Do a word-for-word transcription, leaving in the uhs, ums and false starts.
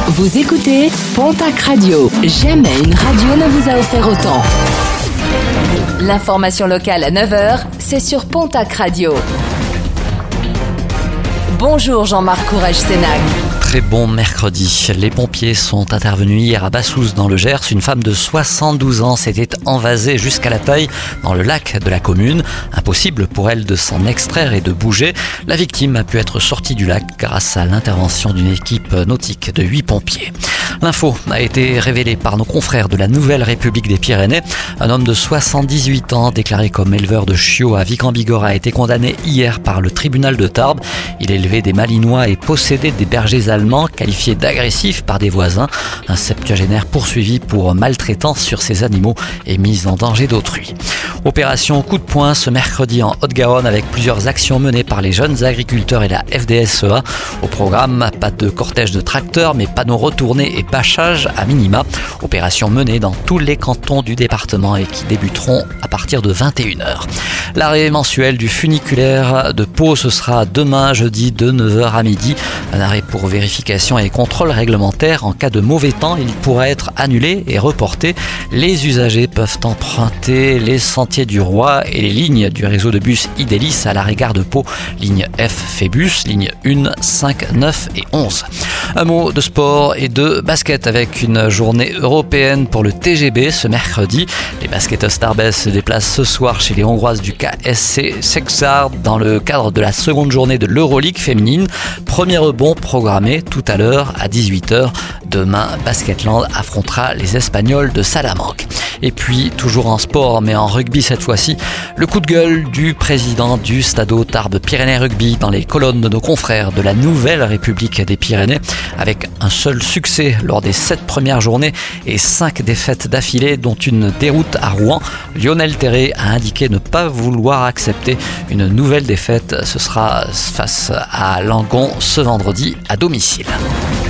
Vous écoutez Pontac Radio. Jamais une radio ne vous a offert autant. L'information locale à neuf heures, c'est sur Pontac Radio. Bonjour Jean-Marc Courage-Sénac. Très bon mercredi. Les pompiers sont intervenus hier à Bassous dans le Gers. Une femme de soixante-douze ans s'était envasée jusqu'à la taille dans le lac de la commune. Impossible pour elle de s'en extraire et de bouger. La victime a pu être sortie du lac grâce à l'intervention d'une équipe nautique de huit pompiers. L'info a été révélée par nos confrères de la Nouvelle République des Pyrénées. Un homme de soixante-dix-huit ans, déclaré comme éleveur de chiots à Vic-en-Bigorre, a été condamné hier par le tribunal de Tarbes. Il élevait des malinois et possédait des bergers allemands qualifiés d'agressifs par des voisins. Un septuagénaire poursuivi pour maltraitance sur ces animaux et mise en danger d'autrui. Opération coup de poing ce mercredi en Haute-Garonne avec plusieurs actions menées par les jeunes agriculteurs et la F D S E A. Au programme, pas de cortège de tracteurs mais panneaux retournés et bâchage à minima. Opération menée dans tous les cantons du département et qui débuteront à partir de vingt et une heures. L'arrêt mensuel du funiculaire de Pau, ce sera demain jeudi de neuf heures à midi. Un arrêt pour vérification et contrôle réglementaire. En cas de mauvais temps, il pourra être annulé et reporté. Les usagers peuvent emprunter les sentiers du Roi et les lignes du réseau de bus Idélis à l'arrêt gare de Pau, ligne F Phébus, ligne un, cinq, neuf et onze. Un mot de sport et de basket avec une journée européenne pour le T G B ce mercredi. Les basketteurs Starbest se déplacent ce soir chez les Hongroises du K S C Sexard dans le cadre de la seconde journée de l'Euroleague féminine. Premier rebond programmé tout à l'heure à dix-huit heures. Demain, Basketland affrontera les Espagnols de Salamanque. Et puis, toujours en sport, mais en rugby cette fois-ci, le coup de gueule du président du Stado Tarbes Pyrénées Rugby dans les colonnes de nos confrères de la Nouvelle République des Pyrénées, avec un seul succès lors des sept premières journées et cinq défaites d'affilée, dont une déroute à Rouen. Lionel Terré a indiqué ne pas vouloir accepter une nouvelle défaite. Ce sera face à Langon ce vendredi à domicile.